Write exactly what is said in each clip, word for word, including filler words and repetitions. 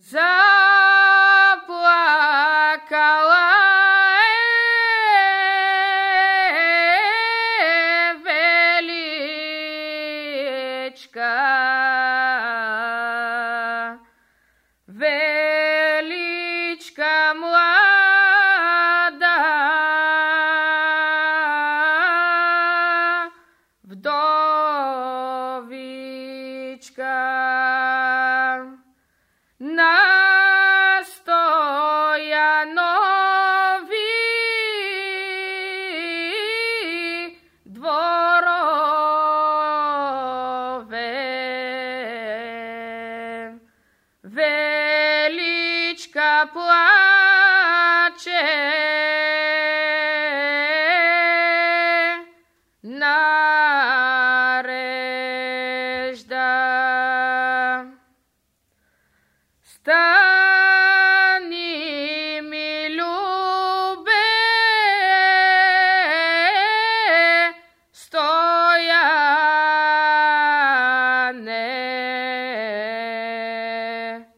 Zaplakala je Velička, Velička mlada, vdovička. Nastojanovi dvorove, Velička plače, narežda. Stani mi ljube, Stojane,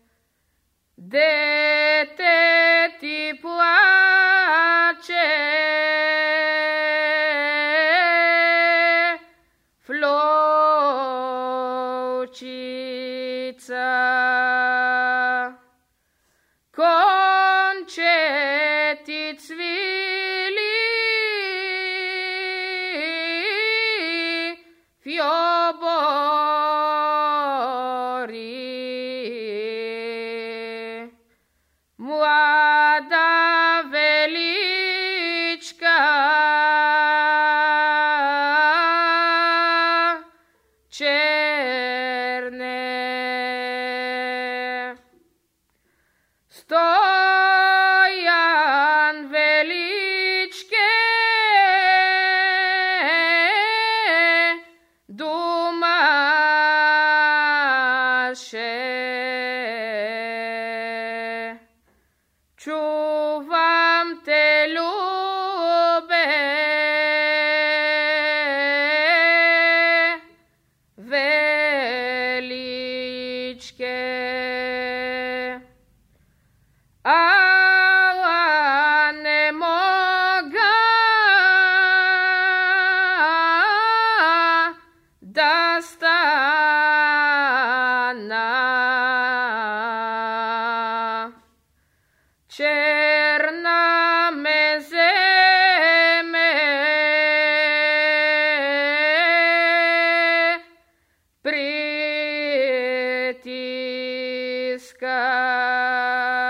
dete ti plače, Flovčica. Konče ti cvili, fjobori, mlada Velička, černe. Stojan Veličke, dumaše, čuvam te ljube, Veličke. Ala ne moga da stana, černa me zeme pritiska.